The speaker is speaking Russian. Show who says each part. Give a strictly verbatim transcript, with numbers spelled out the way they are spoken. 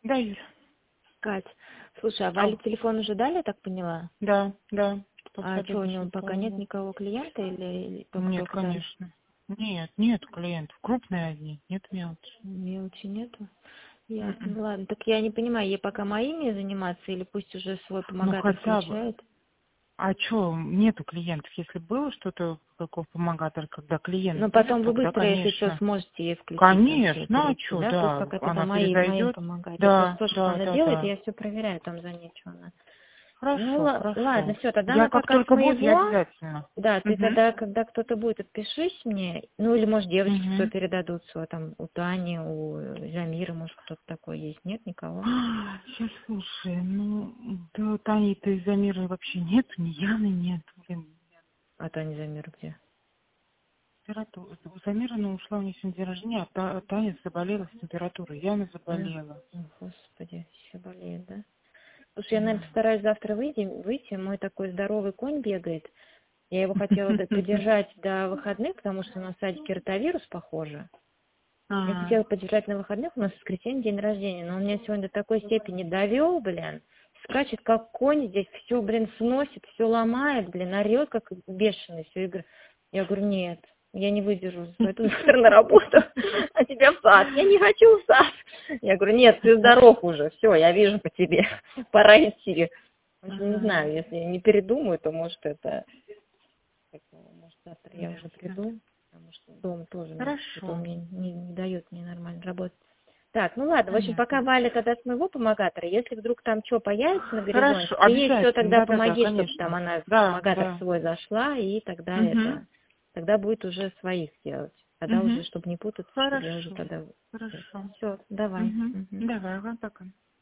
Speaker 1: Да, Юля.
Speaker 2: Кать, слушай, а
Speaker 1: Ау.
Speaker 2: Вале телефон уже дали, я так поняла?
Speaker 1: Да, да.
Speaker 2: А что, у
Speaker 1: Посадили
Speaker 2: него
Speaker 1: сейчас
Speaker 2: пока нет
Speaker 1: голову.
Speaker 2: никого клиента или или только
Speaker 1: Нет,
Speaker 2: только дали?
Speaker 1: конечно. Нет, нет клиентов. Крупные одни, нет мелочи.
Speaker 2: Мелочи нету? Ясно,
Speaker 1: М-м.
Speaker 2: ну ладно. Так я не понимаю, ей пока моими заниматься или пусть уже свой
Speaker 1: Ну
Speaker 2: помогатор
Speaker 1: хотя бы.
Speaker 2: включает?
Speaker 1: А что, нету клиентов? Если было что-то, какого помогатора, когда клиент
Speaker 2: Но
Speaker 1: будет,
Speaker 2: потом вы
Speaker 1: тогда,
Speaker 2: быстро, если что,
Speaker 1: конечно.
Speaker 2: сможете ей включить вообще,
Speaker 1: Конечно, а
Speaker 2: перейти,
Speaker 1: что,
Speaker 2: да? Пусть
Speaker 1: да,
Speaker 2: пока только
Speaker 1: она
Speaker 2: мои, моим
Speaker 1: перезайдет.
Speaker 2: помогать. Я просто
Speaker 1: Да,
Speaker 2: слышу, что
Speaker 1: да,
Speaker 2: она
Speaker 1: да,
Speaker 2: делает, и
Speaker 1: да.
Speaker 2: я все проверяю там за ней, что она. Ну,
Speaker 1: Хорошо,
Speaker 2: ла- ладно,
Speaker 1: хорошо.
Speaker 2: все, тогда
Speaker 1: Я
Speaker 2: она
Speaker 1: как
Speaker 2: пока с
Speaker 1: только будет, я
Speaker 2: моего.
Speaker 1: обязательно.
Speaker 2: Да, ты
Speaker 1: Угу,
Speaker 2: тогда, когда кто-то будет, отпишись мне. Ну, или, может, девочки кто
Speaker 1: угу.
Speaker 2: передадут свой, там, у Тани, у Замира, может, кто-то такой есть. Нет никого?
Speaker 1: Сейчас, слушай, ну, да, Тани-то из-за мира вообще нет, ни Яны нет, блин.
Speaker 2: А Таня Замир где?
Speaker 1: Температура. У Замира, ну, ушла у нее сегодня день рождения, а Та- Таня заболела с температурой, Яна
Speaker 2: А,
Speaker 1: заболела.
Speaker 2: о, господи, все болеет, да? Слушай, я, наверное,
Speaker 1: Да.
Speaker 2: постараюсь завтра выйти, выйти. Мой такой здоровый конь бегает. Я его хотела д- подержать до выходных, потому что у нас в садике ротавирус, похоже. Я
Speaker 1: А,
Speaker 2: хотела подержать на выходных, у нас в воскресенье день рождения, но он меня сегодня до такой степени довел, блин. Скачет, как конь здесь, все, блин, сносит, все ломает, блин, орет, как бешеный, все игры. Я говорю, нет, я не выдержу, пойду завтра на работу, а тебя в сад. Я не хочу в сад. Я говорю, нет, ты здоров уже, все, я вижу по тебе, пора идти. В общем, не
Speaker 1: ага,
Speaker 2: знаю, если я не передумаю, то, может, это, как, может, завтра я уже
Speaker 1: ясно.
Speaker 2: приду, потому что дом тоже мне, что-то он
Speaker 1: Хорошо,
Speaker 2: мне не, не дает мне нормально работать. Так, ну ладно, в общем, пока
Speaker 1: понятно.
Speaker 2: Валя тогда с моего помогатора, если вдруг там что появится на горизонте,
Speaker 1: Хорошо,
Speaker 2: ты ей все
Speaker 1: обязательно,
Speaker 2: тогда
Speaker 1: да-да-да,
Speaker 2: помоги, чтобы там
Speaker 1: конечно.
Speaker 2: она в
Speaker 1: Да,
Speaker 2: помогатор
Speaker 1: да.
Speaker 2: свой зашла, и тогда
Speaker 1: Угу,
Speaker 2: это, тогда будет уже своих делать. Тогда уже,
Speaker 1: угу.
Speaker 2: чтобы не путаться, чтобы я уже
Speaker 1: Хорошо,
Speaker 2: тогда...
Speaker 1: хорошо.
Speaker 2: Все, давай.
Speaker 1: Угу.
Speaker 2: Мгм.
Speaker 1: Давай, ага, пока.